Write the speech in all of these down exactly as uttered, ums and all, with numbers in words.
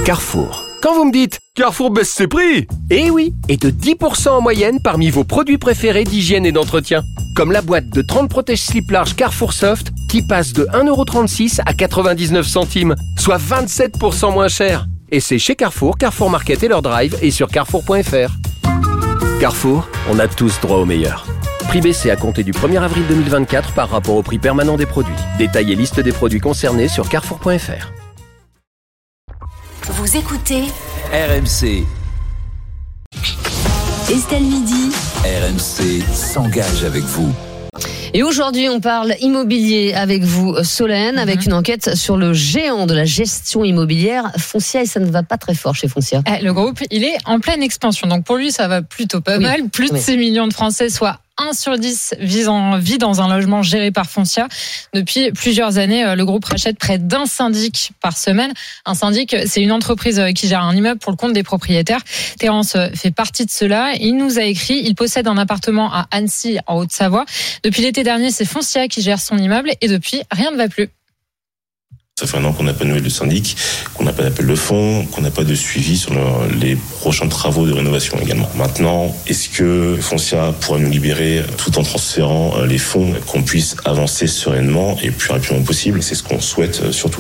Carrefour. Quand vous me dites « Carrefour baisse ses prix !» Eh oui, et de dix pour cent en moyenne parmi vos produits préférés d'hygiène et d'entretien. Comme la boîte de trente protège-slip large Carrefour Soft qui passe de un euro trente-six à quatre-vingt-dix-neuf centimes, soit vingt-sept pour cent moins cher. Et c'est chez Carrefour, Carrefour Market et leur drive et sur carrefour point f r. Carrefour, on a tous droit au meilleur. Prix baissé à compter du premier avril deux mille vingt-quatre par rapport au prix permanent des produits. Détail et liste des produits concernés sur carrefour point f r. Vous écoutez R M C. Estelle Midi. R M C s'engage avec vous. Et aujourd'hui, on parle immobilier avec vous, Solène, avec mmh. une enquête sur le géant de la gestion immobilière, Foncia, et ça ne va pas très fort chez Foncia. Eh, le groupe, il est en pleine expansion, donc pour lui, ça va plutôt pas oui. mal. Plus oui. de six millions de Français, soit un sur dix vit, en, vit dans un logement géré par Foncia. Depuis plusieurs années, le groupe rachète près d'un syndic par semaine. Un syndic, c'est une entreprise qui gère un immeuble pour le compte des propriétaires. Terence fait partie de cela. Il nous a écrit, il possède un appartement à Annecy, en Haute-Savoie. Depuis l'été dernier, c'est Foncia qui gère son immeuble et depuis, rien ne va plus. Ça fait un an qu'on n'a pas de nouvelles de syndic, qu'on n'a pas d'appel de fonds, qu'on n'a pas de suivi sur le, les prochains travaux de rénovation également. Maintenant, est-ce que Foncia pourra nous libérer tout en transférant les fonds, qu'on puisse avancer sereinement et plus rapidement possible? C'est ce qu'on souhaite surtout.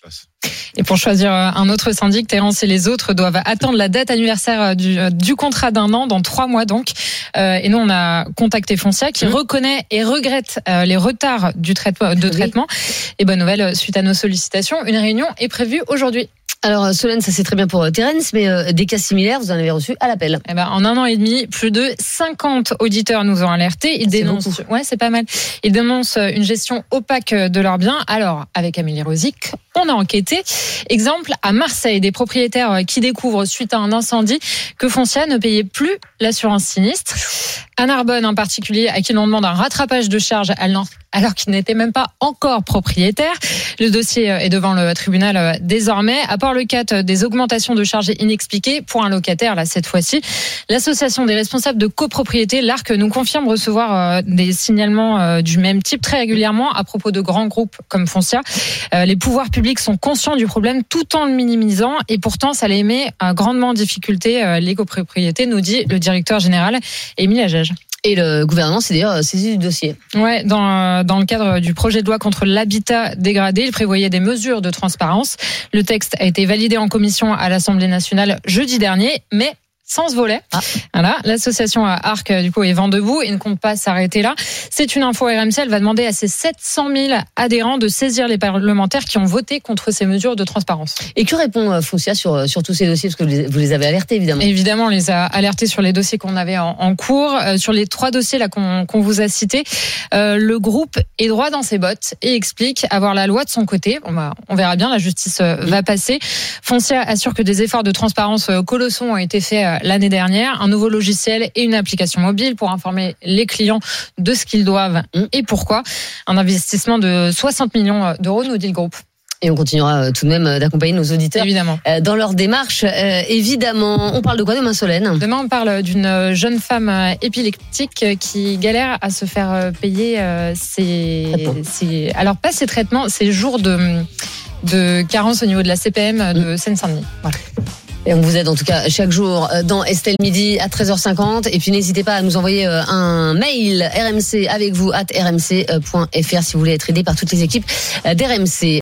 Et pour choisir un autre syndic, Terence et les autres doivent attendre la date anniversaire du, du contrat d'un an, dans trois mois donc. Euh, et nous, on a contacté Foncia qui mmh. reconnaît et regrette euh, les retards du traitement, de oui. traitement. Et bonne nouvelle, suite à nos sollicitations, une réunion est prévue aujourd'hui. Alors Solène, ça c'est très bien pour Terence, mais euh, des cas similaires, vous en avez reçu à l'appel. Eh ben, en un an et demi, plus de cinquante auditeurs nous ont alertés. Ils dénoncent, c'est ouais, c'est pas mal. Ils dénoncent une gestion opaque de leurs biens. Alors, avec Amélie Rosic, on a enquêté. Exemple, à Marseille, des propriétaires qui découvrent suite à un incendie que Foncia ne payait plus l'assurance sinistre. À Narbonne, en particulier, à qui l'on demande un rattrapage de charges alors qu'il n'était même pas encore propriétaire. Le dossier est devant le tribunal désormais. À part le cas des augmentations de charges inexpliquées pour un locataire, là, cette fois-ci, l'association des responsables de copropriété, l'Arc, nous confirme recevoir des signalements du même type très régulièrement à propos de grands groupes comme Foncia. Les pouvoirs publics sont conscients du problème tout en le minimisant et pourtant, ça les met grandement en difficulté, les copropriétés, nous dit le directeur général, Émile Agege. Et le gouvernement s'est d'ailleurs saisi du dossier. Ouais, dans, dans le cadre du projet de loi contre l'habitat dégradé, il prévoyait des mesures de transparence. Le texte a été validé en commission à l'Assemblée nationale jeudi dernier, mais sans ce volet. Ah. Voilà, l'association Arc du coup est vent debout et ne compte pas s'arrêter là. C'est une info R M C, elle va demander à ses sept cent mille adhérents de saisir les parlementaires qui ont voté contre ces mesures de transparence. Et que répond Foncia sur, sur tous ces dossiers? Parce que vous les, vous les avez alertés évidemment. Évidemment, on les a alertés sur les dossiers qu'on avait en, en cours. Euh, sur les trois dossiers là qu'on, qu'on vous a cités, euh, le groupe est droit dans ses bottes et explique avoir la loi de son côté. On, va, on verra bien, la justice euh, va passer. Foncia assure que des efforts de transparence euh, colossaux ont été faits euh, l'année dernière, un nouveau logiciel et une application mobile pour informer les clients de ce qu'ils doivent et pourquoi. Un investissement de soixante millions d'euros, nous dit le groupe. Et on continuera tout de même d'accompagner nos auditeurs évidemment dans leur démarche. Euh, évidemment, on parle de quoi demain, Solène? Demain, on parle d'une jeune femme épileptique qui galère à se faire payer ses, ses alors pas ses traitements, ses jours de, de carence au niveau de la C P M de mmh. Seine-Saint-Denis. Voilà. Et on vous aide en tout cas chaque jour dans Estelle Midi à treize heures cinquante. Et puis n'hésitez pas à nous envoyer un mail R M C avec vous at r m c point f r si vous voulez être aidé par toutes les équipes d'R M C.